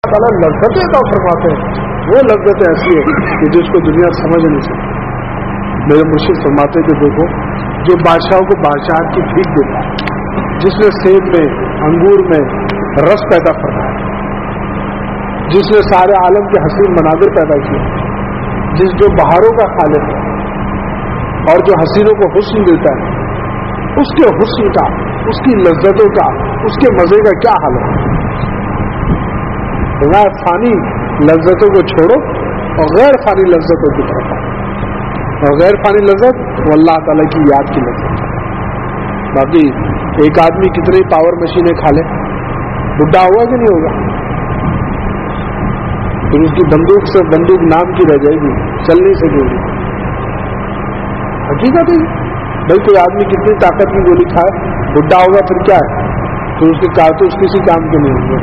ताला लज्जतें अता फरमाते हैं, वो लज्जतें ऐसी है कि जिसको दुनिया समझ नहीं सकती। मेरे मुर्शिद फरमाते कि देखो, जो बादशाहों को बादशाह की भीख देता है, जिसने सेब में अंगूर में रस पैदा फरमाया, जिसने सारे आलम के हसीन मनाजिर पैदा किए, जो बहारों का खालिक है और जो हसीनों को हुस्न देता है, उसके हुस्न का, उसकी लज्जतों का, उसके मजे का क्या हाल है। गैर फानी लज्जतों को छोड़ो और गैर फानी लज्जतों की तरफ आओ। और गैर फानी लज्जत वो अल्लाह ताला की याद की लज्जत है। बाकी एक आदमी कितनी पावर मशीनें खा ले, बुढ़ा होगा कि नहीं होगा, फिर उसकी बंदूक से बंदूक नाम की रह जाएगी, चल नहीं सकेगी। हकीकत है भाई, कोई आदमी कितनी ताकत की गोली खाए, बुढ़ा होगा फिर क्या है, तो उसके कारतूस किसी काम के नहीं होंगे।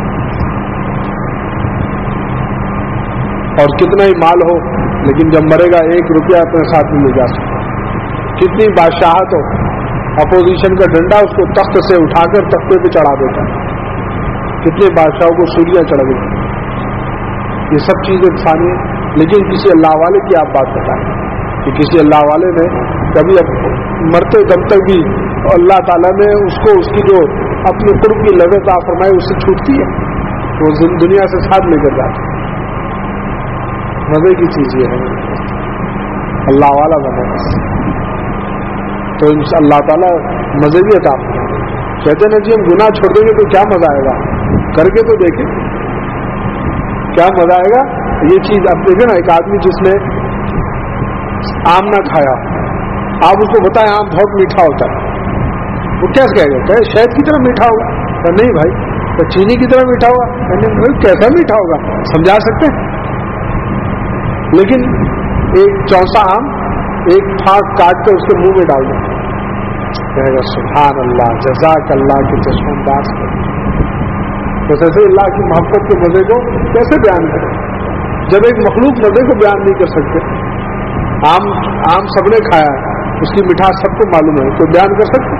और कितना ही माल हो, लेकिन जब मरेगा 1 रुपया अपने साथ में ले जा सकता। कितनी बादशाहत हो, अपोजिशन का डंडा उसको तख्त से उठाकर तख्ते पे चढ़ा देता है। कितने बादशाहों को सूलियां चढ़ गई। ये सब चीजें फानी है। लेकिन किसी अल्लाह वाले की आप बात बताएं कि किसी अल्लाह वाले ने कभी मरते दम तक भी अल्लाह ताला ने उसको उसकी जो अपने कुर्ब की लज़्ज़त फरमाई उससे छूटती है, वो दुनिया से साथ लेकर जाता है। मजे की चीज ये है, अल्लाह वाला बने तो अल्लाह ताला मजे भी अता कहते ना जी हम गुनाह छोड़ देंगे तो क्या मजा आएगा, करके तो देखें क्या मजा आएगा। ये चीज आप देखें ना, एक आदमी जिसने आम ना खाया, आप उसको बताएं आम बहुत मीठा होता है, वो क्या कहेगा, क्या शहद की तरह मीठा होगा? तो नहीं भाई, तो चीनी की तरह मीठा होगा? भाई कैसा मीठा होगा, समझा सकते हैं। लेकिन एक चौसा आम एक फाक काट कर उसके मुंह में डाल दो, कहेगा सुभान अल्लाह, जज़ाक अल्लाह के चश्मंदाज कर। तो ऐसे अल्लाह की मोहब्बत के मजे को कैसे बयान करें जब एक मखलूक मजे को बयान नहीं कर सकते। आम सबने खाया है, उसकी मिठास सबको मालूम है, तो बयान कर सकते।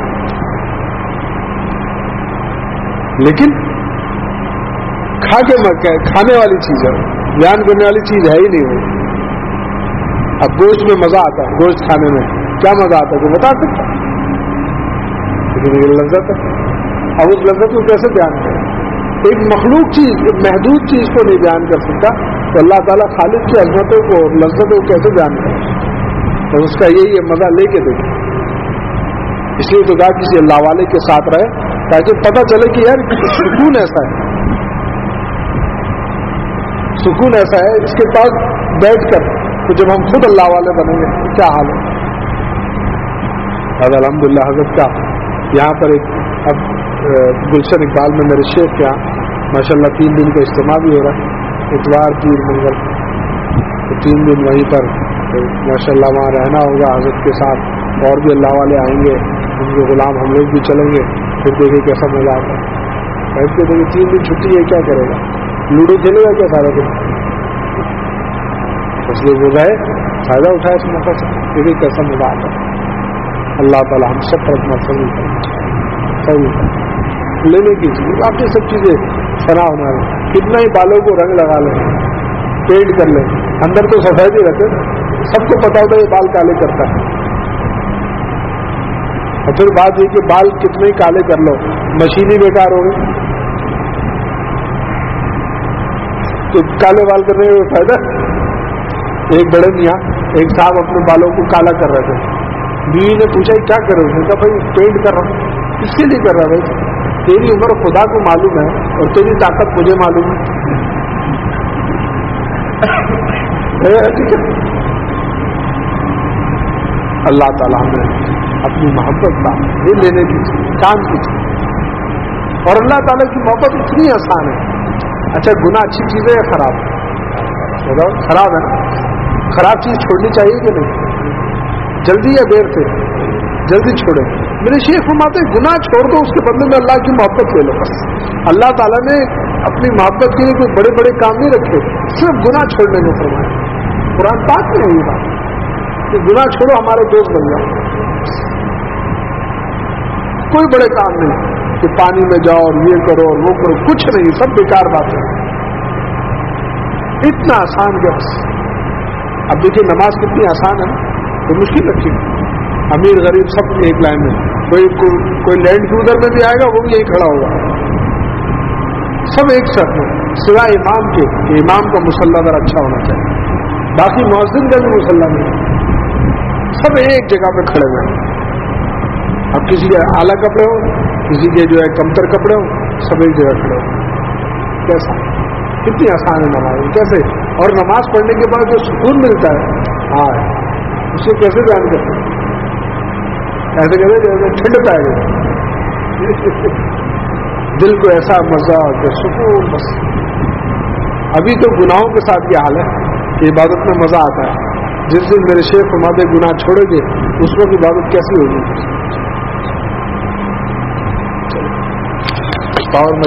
लेकिन खा के खाने वाली चीज है, बयान करने वाली चीज है ही नहीं वो। अब गोश्त में मजा आता है, गोश्त खाने में क्या मजा आता है तो बता सकता, लेकिन ये लज्जत है। अब उस लज्जत को कैसे बयान करें? एक मखलूक चीज, एक महदूद चीज को नहीं बयान कर सकता, तो अल्लाह ताला खालिक की अज़मतों को, लज्जतों को कैसे बयान करे? तो उसका यही है, मजा लेके देखे। इसलिए तो कहा किसी अल्लाह वाले के साथ रहे, ताकि पता चले कि यार सुकून ऐसा है, सुकून ऐसा है इसके पास बैठकर। तो जब हम खुद अल्लाह वाले बनेंगे तो क्या हाल है। अल्हम्दुलिल्लाह हज़रत का यहाँ पर एक अब गुलशन इकबाल में मेरे शेख के यहाँ माशाल्लाह 3 दिन का इज्तिमा भी हो रहा है, इतवार पीर मंगल, तो 3 दिन वहीं पर तो माशाल्लाह वहाँ रहना होगा हज़रत के साथ। और भी अल्लाह वाले आएंगे, उनके गुलाम हम लोग भी चलेंगे, फिर देखें कैसा मजा आता है। बैठ के देखिए 3 दिन छुट्टी है, क्या करेगा, लूडो खेलेगा क्या सारा दिन? इसलिए वो गए, फायदा उठाया इस मौका से, देखिए कैसा मजा आता है। अल्लाह ताला हम सब पर अपना फजल लेने की चीज, आप ये सब चीजें फना होना है। कितना ही बालों को रंग लगा लें, पेंट कर लें, अंदर तो सफेद ही रहते, सबको पता होता है ये बाल काले करता है। और फिर बात ये कि बाल कितने ही काले कर लो, मशीन ही बेकार हो गई, तो काले बाल करने में फायदा। एक बड़े मियाँ एक साहब अपने बालों को काला कर रहे थे, बीवी ने पूछा क्या कर रहे हो? कहा भाई पेंट कर रहा हूँ। किसके लिए कर रहा है भाई? तेरी उम्र खुदा को मालूम है और तेरी ताकत मुझे मालूम है। ठीक है, अल्लाह ताला हमें अपनी मोहब्बत का ये लेने की काम की, और अल्लाह ताला की मोहब्बत इतनी आसान है। अच्छा, गुनाह अच्छी चीज है या खराब? बताओ, खराब है ना? खराब चीज छोड़नी चाहिए कि नहीं? जल्दी या देर से? जल्दी छोड़े। मेरे शेख फरमाते गुनाह छोड़ दो, उसके बदले में अल्लाह की मोहब्बत ले लो बस। अल्लाह ताला ने अपनी मोहब्बत के लिए कोई बड़े बड़े काम नहीं रखे, सिर्फ गुनाह छोड़ने को फरमाया। कुरान पाक में है ये बात कि गुनाह छोड़ो, हमारे दोस्त बन जाओ। कोई बड़े काम नहीं कि पानी में जाओ और ये करो और वो करो, कुछ नहीं, सब बेकार बात है। اتنا آسان کہ بس. اب دیکھیے نماز کتنی آسان ہے, کوئی مشکل رکھی, امیر غریب سب ایک لائن میں, کوئی لینڈ کروزر میں بھی آئے گا وہ بھی یہی کھڑا ہوگا, سب ایک ساتھ میں, سوائے امام کے کہ امام کا مصلی ذرا اچھا ہونا چاہیے, باقی مؤذن کا بھی مصلی نہیں, سب ایک جگہ پہ کھڑے ہوئے. اب کسی کے اعلیٰ کپڑے ہو, کسی کے جو ہے کمتر کپڑے ہو, سب ایک جگہ کھڑے ہو. کیسا, کتنی آسان ہے نماز, کیسے, اور نماز پڑھنے کے بعد جو سکون ملتا ہے, ہاں اسے کیسے بیان کرتے ہیں, ایسے کہتے جیسے ٹھنڈ پائے گا دل کو, ایسا مزہ کہ سکون. بس ابھی تو گناہوں کے ساتھ یہ حال ہے کہ عبادت میں مزہ آتا ہے. جس دن میرے شیخ فرماتے گناہ چھوڑے گے اس وقت عبادت کیسی ہوگی. اور